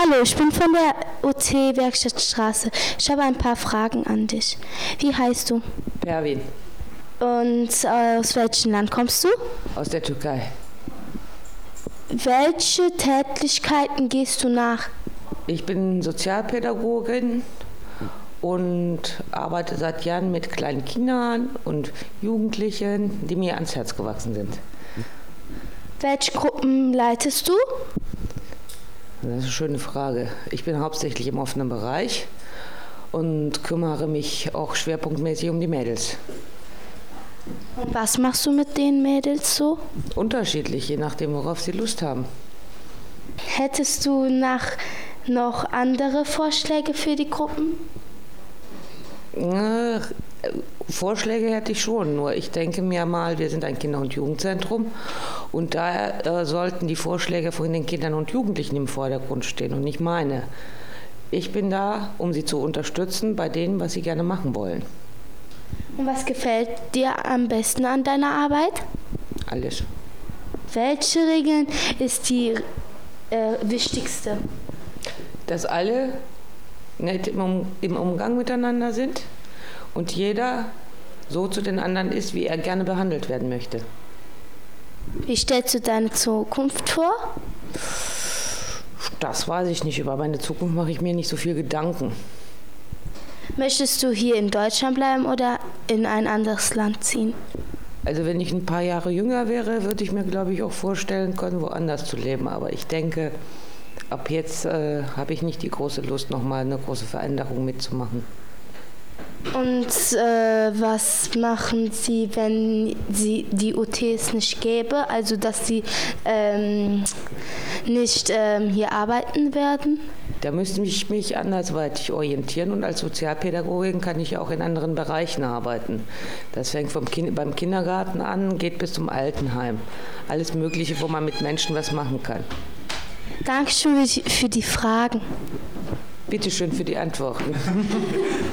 Hallo, ich bin von der UT Werkstattstraße. Ich habe ein paar Fragen an dich. Wie heißt du? Pervin, Und aus welchem Land kommst du? aus der Türkei. Welche Tätigkeiten gehst du nach? Ich bin Sozialpädagogin und arbeite seit Jahren mit kleinen Kindern und Jugendlichen, die mir ans Herz gewachsen sind. Welche Gruppen leitest du? Das ist eine schöne Frage. Ich bin hauptsächlich im offenen Bereich und kümmere mich auch schwerpunktmäßig um die Mädels. Und was machst du mit den Mädels so? Unterschiedlich, je nachdem, worauf sie Lust haben. Hättest du noch andere Vorschläge für die Gruppen? Vorschläge hätte ich schon, nur ich denke mir mal, wir sind ein Kinder- und Jugendzentrum und daher sollten die Vorschläge von den Kindern und Jugendlichen im Vordergrund stehen und nicht meine. Ich bin da, um sie zu unterstützen bei dem, was sie gerne machen wollen. Und was gefällt dir am besten an deiner Arbeit? Alles. Welche Regeln ist die wichtigste? Dass alle nett im Umgang miteinander sind und jeder so zu den anderen ist, wie er gerne behandelt werden möchte. Wie stellst du deine Zukunft vor? Das weiß ich nicht. Über meine Zukunft mache ich mir nicht so viel Gedanken. Möchtest du hier in Deutschland bleiben oder in ein anderes Land ziehen? Also wenn ich ein paar Jahre jünger wäre, würde ich mir, glaube ich, auch vorstellen können, woanders zu leben. Aber ich denke, ab jetzt habe ich nicht die große Lust, nochmal eine große Veränderung mitzumachen. Und was machen Sie, wenn die UTs nicht gäbe, also dass Sie nicht hier arbeiten werden? Da müsste ich mich andersweitig orientieren und als Sozialpädagogin kann ich auch in anderen Bereichen arbeiten. Das fängt beim Kindergarten an, geht bis zum Altenheim. Alles Mögliche, wo man mit Menschen was machen kann. Dankeschön für die Fragen. Bitte schön für die Antworten.